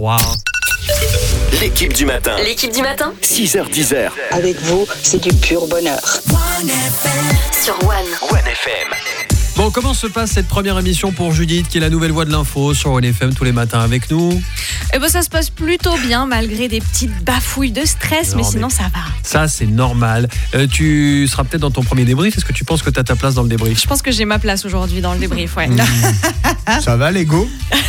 3. L'équipe du matin. L'équipe du matin 6h-10h. Avec vous, c'est du pur bonheur. sur One. One FM. Bon, comment se passe cette première émission pour Judith, qui est la nouvelle voix de l'info sur One FM tous les matins avec nous? Eh ben, ça se passe plutôt bien malgré des petites bafouilles de stress, Non, mais sinon mais ça va. Ça, c'est normal. Tu seras peut-être dans ton premier débrief. Est-ce que tu penses que tu as ta place dans le débrief? Je pense que j'ai ma place aujourd'hui dans le débrief, ouais. Ça va, Lego?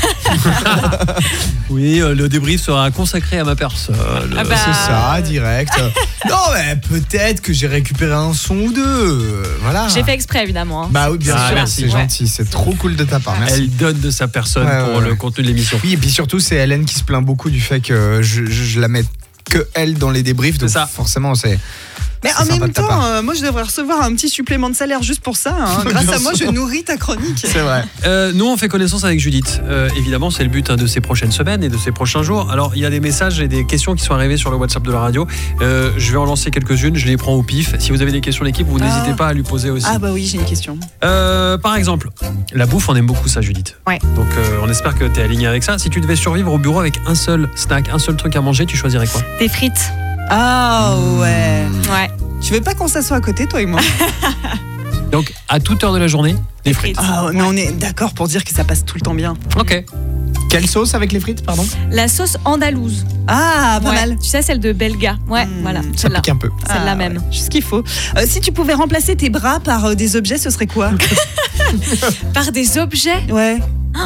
Oui, le débrief sera consacré à ma personne. Ah bah, C'est ça, direct. Non, mais peut-être que j'ai récupéré un son ou deux. Voilà. J'ai fait exprès, évidemment. Hein. Bah oui, bien Ah, sûr, merci. c'est gentil, c'est trop cool de ta part. Merci. Elle donne de sa personne Ouais, pour ouais, le ouais. contenu de l'émission. Oui, et puis surtout, c'est Hélène qui se plaint beaucoup du fait que je la mette que elle dans les débriefs. Donc ça. forcément, c'est. Mais c'est en sympa même de ta temps, part. moi je devrais recevoir un petit supplément de salaire juste pour ça. Hein. Grâce Bien à moi, sûr. je nourris ta chronique. C'est vrai. Nous, on fait connaissance avec Judith. Évidemment, c'est le but de ces prochaines semaines et de ces prochains jours. Alors, il y a des messages et des questions qui sont arrivées sur le WhatsApp de la radio. Je vais en lancer quelques-unes. Je les prends au pif. Si vous avez des questions d'équipe, vous n'hésitez pas à lui poser aussi. Ah bah oui, j'ai une question. Par exemple, la bouffe, on aime beaucoup ça, Judith. Ouais. Donc, on espère que tu es aligné avec ça. Si tu devais survivre au bureau avec un seul snack, un seul truc à manger, tu choisirais quoi? Des frites. Ah ouais. Ouais. Tu veux pas qu'on s'assoie à côté, toi et moi? Donc, à toute heure de la journée, des frites. Ah, mais on est d'accord pour dire que ça passe tout le temps bien. Ok. Quelle sauce avec les frites, pardon? La sauce andalouse. Ah, pas Ouais. mal. Tu sais, celle de Belga. Ouais, voilà. Ça Celle-là. pique un peu. Celle-là Ah, même. ouais, juste ce qu'il faut. Si tu pouvais remplacer tes bras par des objets, ce serait quoi? Par des objets. Ouais.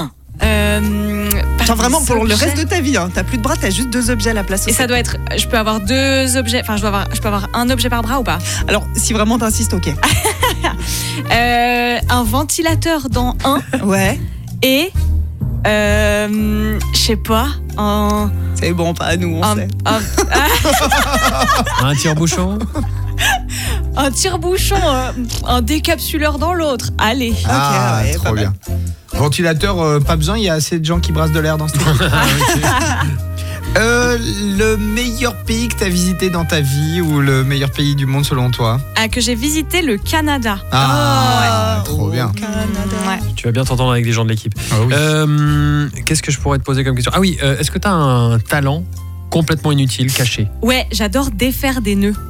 Par Genre vraiment des pour le objets. reste de ta vie. Hein. T'as plus de bras, t'as juste 2 objets à la place. Et ça doit être. Je peux avoir 2 objets. Enfin, je peux avoir un objet par bras ou pas? Alors, si vraiment t'insistes, ok. Un ventilateur dans un Ouais. et. Je sais pas. C'est bon, pas à nous, on sait. Un tire-bouchon. Un tire-bouchon, un décapsuleur dans l'autre. Allez. Ah, ouais, pas trop mal. bien. Ventilateur, pas besoin, il y a assez de gens qui brassent de l'air dans ce truc. Le meilleur pays que tu as visité dans ta vie ou le meilleur pays du monde selon toi? Que j'ai visité le Canada. Ah, trop bien. Ouais. Tu vas bien t'entendre avec les gens de l'équipe. Ah oui. Qu'est-ce que je pourrais te poser comme question? Ah oui, est-ce que tu as un talent complètement inutile, caché? Ouais, j'adore défaire des nœuds.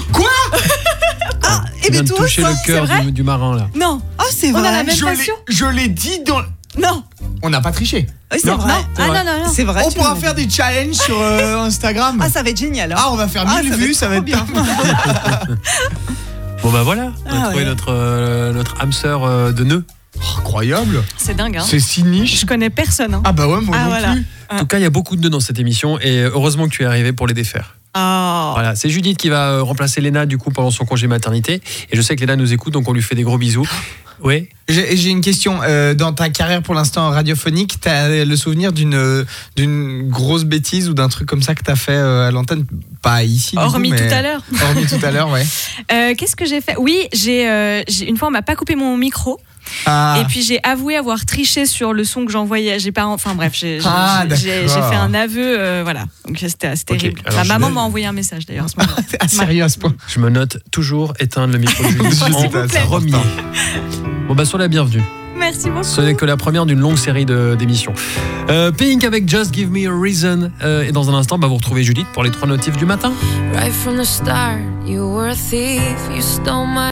Tu viens de toi, toucher ça, le cœur c'est vrai du marin, là. Non. Ah, c'est On vrai. a la même passion. Je l'ai dit dans. Non. On n'a pas triché. Oui, c'est Non, vrai. c'est vrai. Non. C'est vrai. On tu pourra me faire l'as dit. des challenges sur Instagram. Ah, ça va être génial. Hein. Ah, on va faire 1000 vues, ça va être bien. bien. Bon bah voilà, on a Ah trouvé ouais. notre âme sœur de nœuds. Incroyable. C'est dingue, hein. C'est si niche. Je connais personne. Hein. Ah bah ouais, moi Ah, non voilà. plus. En tout cas, il y a beaucoup de nœuds dans cette émission et heureusement que tu es arrivé pour les défaire. Oh. Voilà, c'est Judith qui va remplacer Léna du coup pendant son congé maternité et je sais que Léna nous écoute donc on lui fait des gros bisous. Oui. J'ai une question. Dans ta carrière pour l'instant radiophonique, t'as le souvenir d'une grosse bêtise ou d'un truc comme ça que t'as fait à l'antenne? Pas ici, du Hormis coup, mais... tout à l'heure. Hormis tout à l'heure, ouais. Qu'est-ce que j'ai fait? Oui, j'ai une fois on m'a pas coupé mon micro Ah, et puis j'ai avoué avoir triché sur le son que j'envoyais. J'ai pas, enfin bref, j'ai d'accord. fait un aveu, voilà. Donc c'était terrible. alors Ma je maman vais- m'a envoyé un message d'ailleurs à ce moment-là. ah, sérieux à ce point. Je me note toujours éteindre le micro de Judith S'il vous en plaît. premier. Bon bah sois la bienvenue. Merci beaucoup. Ce n'est que la première d'une longue série d'émissions. Pink avec Just Give Me a Reason. Et dans un instant, vous retrouvez Judith pour les 3 notifs du matin. Right from the start, you were a thief, you stole my